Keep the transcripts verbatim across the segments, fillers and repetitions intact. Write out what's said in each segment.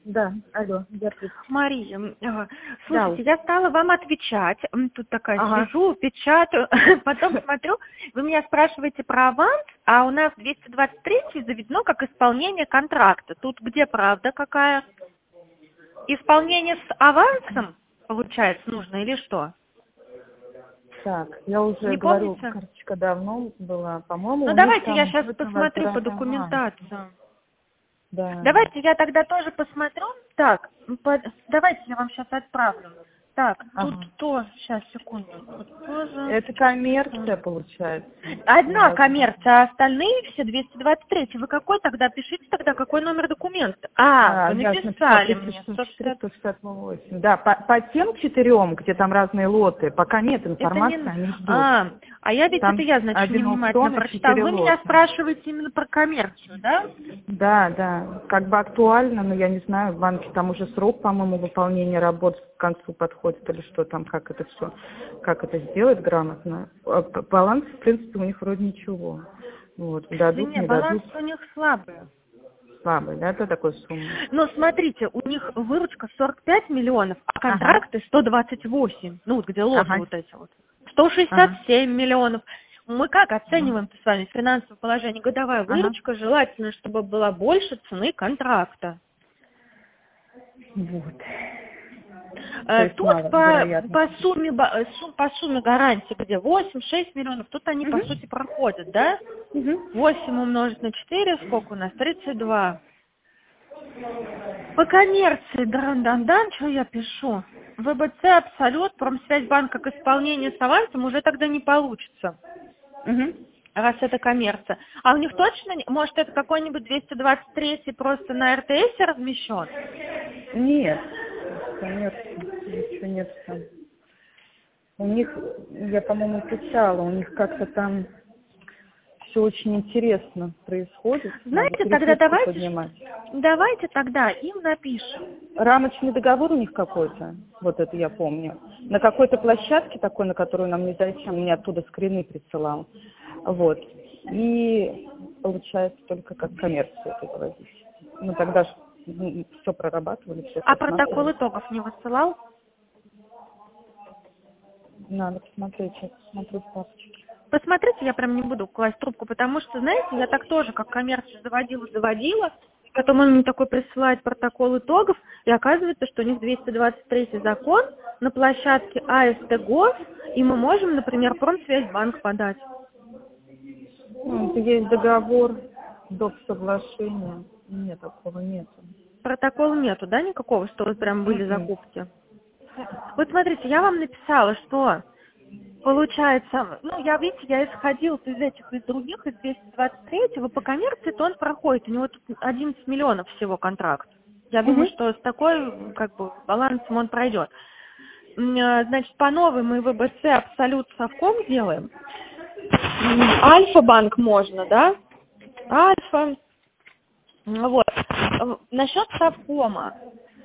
Да, алло, я тут. Мария, м, э, Да. слушайте, я стала вам отвечать, м, тут такая Ага. сижу, печатаю, потом смотрю, вы меня спрашиваете про аванс, а у нас двести двадцать три заведено как исполнение контракта. Тут где правда какая? Исполнение с авансом, получается, нужно или что? Так, я уже Не говорю, помните? карточка давно была, по-моему, Ну у них давайте я там сейчас идет посмотрю по возврат аванса. документации. Да. Давайте я тогда тоже посмотрю. Так, по- давайте я вам сейчас отправлю. Так, тут Ага. то, сейчас, секунду. Тут тоже. Это коммерция, получается. У Одна вас. коммерция, а остальные все двести двадцать три. Вы какой тогда? Пишите тогда, какой номер документа. А, А, вы я ж написала написали триста мне. шестьдесят сто четыре шестьдесят. сто шестьдесят восемь. Да, по, по тем четырем, где там разные лоты, пока нет Это информации, не... они ждут. А, а я ведь, это Там я, значит, один невнимательно аукцион и прочитала. четыре Вы меня лота. спрашиваете именно про коммерцию, да? Да, да, как бы актуально, но я не знаю, в банке там уже срок, по-моему, выполнения работ к концу подходит или что там, как это все, как это сделать грамотно. А п- Баланс, в принципе, у них вроде ничего. Вот, Да дадут, не, не баланс дадут, у них слабый. слабый, да, это такой суммы. Но смотрите, у них выручка сорок пять миллионов, а Ага, контракты сто двадцать восемь. Ну, вот где лоты ага, вот эти вот. сто шестьдесят ага, семь миллионов. Мы как ага, оцениваем с вами финансовое положение? Годовая ага. выручка, желательно, чтобы была больше цены контракта. Вот. То Э, есть Тут мало, по, вероятно. по, сумме, ба- э, сум- по сумме гарантии, где восемь-шесть миллионов, тут они по Угу. сути проходят, да? Угу. восемь умножить на четыре, сколько у нас? тридцать два. По коммерции, дан-дан-дан, что я пишу? ВБЦ, Абсолют, Промсвязьбанк как исполнение с авансом уже тогда не получится, Угу. раз это коммерция. А у них точно, не- может, это какой-нибудь двести двадцать три просто на РТС размещен? Нет, коммерция, ничего нет там. У них, я, по-моему, писала, у них как-то там все очень интересно происходит. Надо Знаете, тогда переписку давайте, ш- поднимать. давайте тогда им напишем. Рамочный договор у них какой-то, вот это я помню. На какой-то площадке такой, на которую нам не зайти, он мне оттуда скрины присылал. Вот. И получается только как коммерцию это выводить. Ну тогда же все прорабатывали, все А протокол просматривали. итогов не высылал? Надо посмотреть, сейчас посмотрю в папочке. Посмотрите, я прям не буду класть трубку, потому что, знаете, я так тоже, как коммерцию заводила, заводила, потом он мне такой присылает протокол итогов, и оказывается, что у них двести двадцать третий закон на площадке АСТ ГОС, и мы можем, например, Промсвязьбанк подать. Ну, это есть договор, доп. Соглашение. Нет, такого нету. Протокола нету, да, никакого, что вот прям были М-м. закупки? Вот смотрите, я вам написала, что получается, ну, я, видите, я исходила из этих, из других, из двести двадцать третьего, по коммерции, то он проходит, у него тут одиннадцать миллионов всего контракт. Я думаю, Мгм. что с такой, как бы, балансом он пройдет. М, э, Значит, по новой мы ВБЦ Абсолют совком делаем. М, Альфа-банк можно, да? Альфа. Ну вот. Э, Насчет совкома.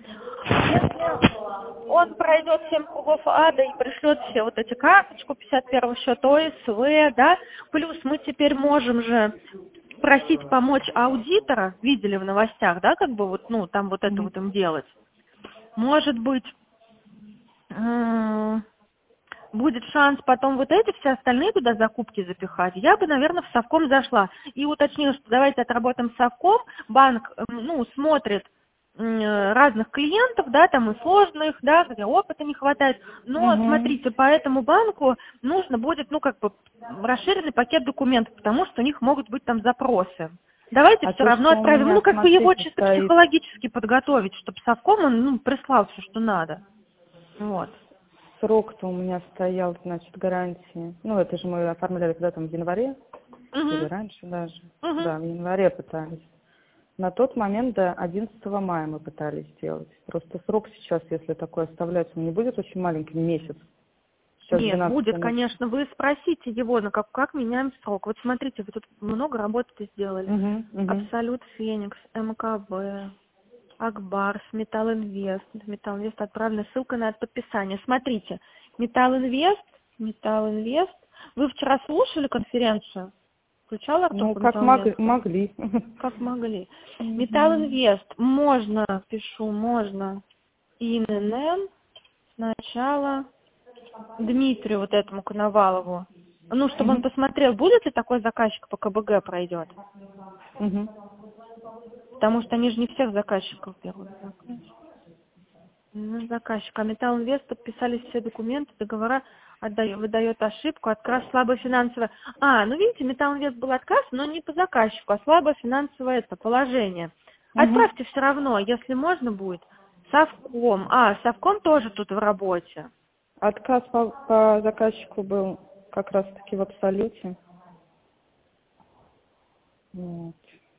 Если он пройдет семь кругов ада и пришлет все вот эти карточку пятьдесят первого счета ОСВ, да, плюс мы теперь можем же просить помочь аудитора, видели в новостях, да, как бы вот, ну, там вот это Мгм. вот им делать. Может быть, м, будет шанс потом вот эти все остальные туда закупки запихать, я бы, наверное, в совком зашла и уточнила, что давайте отработаем с совком, банк, м, ну, смотрит м, э, разных клиентов, да, там и сложных, да, где опыта не хватает, но, Мгм. смотрите, по этому банку нужно будет, ну, как бы, расширенный пакет документов, потому что у них могут быть там запросы. Давайте А все то, равно что у отправим, ну, меня, как бы его смотрите, чисто стоит психологически подготовить, чтобы совком он, ну, прислал все, что надо. Вот. срок-то у меня стоял, значит, гарантии. Ну, это же мы оформляли когда там в январе или Угу. раньше даже. Угу. Да, в январе пытались. На тот момент до одиннадцатого мая мы пытались сделать. Просто срок сейчас, если такой оставлять, он не будет очень маленький, месяц. Сейчас Нет, будет, двенадцатое месяц. конечно. Вы спросите его, ну как, как меняем срок. Вот смотрите, вы тут много работы сделали. Угу, угу. Абсолют, Феникс, МКБ, Акбарс, Металл Инвест. Металл Инвест отправлена ссылка на подписание. Смотрите, Металл Инвест, Металл Инвест. Вы вчера слушали конференцию? Включала Ну, ртовку как Металл мог- Инвест? могли. Как могли. Мгм. Металл Инвест. Можно, пишу, можно. ИНН. Сначала Дмитрию вот этому Коновалову. Ну, чтобы он Мгм. посмотрел, будет ли такой заказчик по КБГ пройдет. Мгм. Потому что они же не всех заказчиков берут. Ну, заказчик. А Металл Инвест подписали все документы, договора, отдает, выдает ошибку, отказ слабое финансовое. А, ну видите, Металл Инвест был отказ, но не по заказчику, а слабое финансовое это положение. Мгм. Отправьте все равно, если можно будет. Совком. А, Совком тоже тут в работе. Отказ по, по заказчику был как раз-таки в абсолюте. Вот.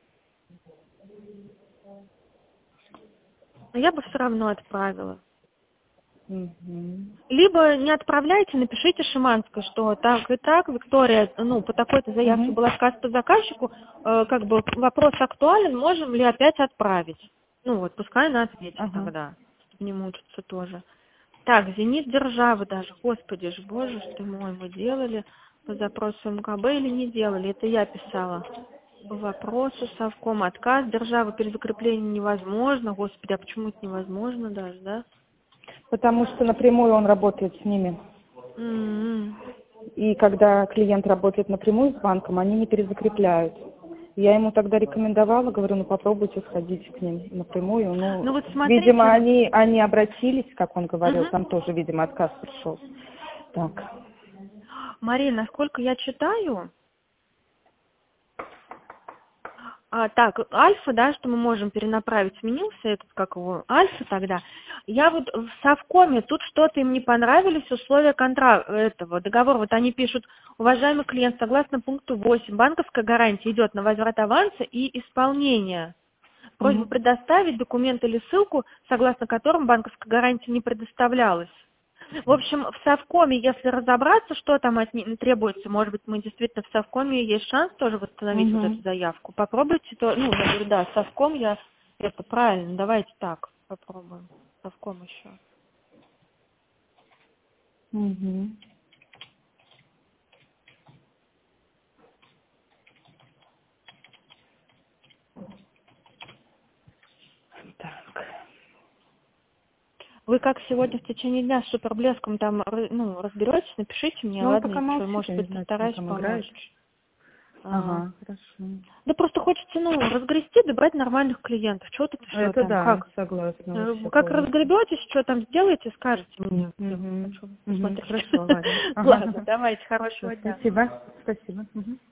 Но я бы все равно отправила. Мгм. Либо не отправляйте, напишите Шиманской, что так и так, Виктория, ну, по такой-то заявке Мгм. был отказ по заказчику, э, как бы вопрос актуален, можем ли опять отправить? Ну вот, пускай она ответит Ага. тогда, чтобы не мучиться тоже. Так, «Зенит Державы» даже, господи ж, боже ж ты мой, мы делали по запросу МКБ или не делали, это я писала. По вопросу Совком, отказ Державы, перезакрепление невозможно, господи, а почему это невозможно даже, да? Потому что напрямую он работает с ними. М-м. И когда клиент работает напрямую с банком, они не перезакрепляют. Я ему тогда рекомендовала, говорю, ну попробуйте сходить к ним напрямую. Ну, Ну вот видимо, смотрите. они, они обратились, как он говорил, Мгм. там тоже, видимо, отказ пришел. Так. Марина, насколько я читаю, а, так, Альфа, да, что мы можем перенаправить, сменился этот, как его, Альфа тогда. Я вот в Совкоме, тут что-то им не понравились, условия контракта, этого договора. Вот они пишут: уважаемый клиент, согласно пункту восемь, банковская гарантия идет на возврат аванса и исполнение. Просьба Мгм. предоставить документ или ссылку, согласно которым банковская гарантия не предоставлялась. В общем, в Совкоме, если разобраться, что там от них требуется, может быть, мы действительно в Совкоме есть шанс тоже восстановить вот эту Мгм. заявку. Попробуйте, то, ну, я говорю, да, Совком я, это правильно, давайте так попробуем. Совком еще. Мгм. Так. Вы как сегодня в течение дня с суперблеском там, р- ну, разберетесь, напишите мне, Ну, он ладно, пока если, молчит, может я не быть, знаю, что он постараюсь там помочь. играет. Ага. Ага, хорошо. Да просто хочется, ну, разгрести, добрать нормальных клиентов. Чего тут все Это там, да, как? согласна Э, вообще Как полностью. разгребетесь, что там сделаете, скажете мне. Я Угу. хочу Угу. посмотреть. Хорошо, ладно. Ладно, Ага. давайте, Всё, хорошего дня. спасибо. Спасибо. Мгм.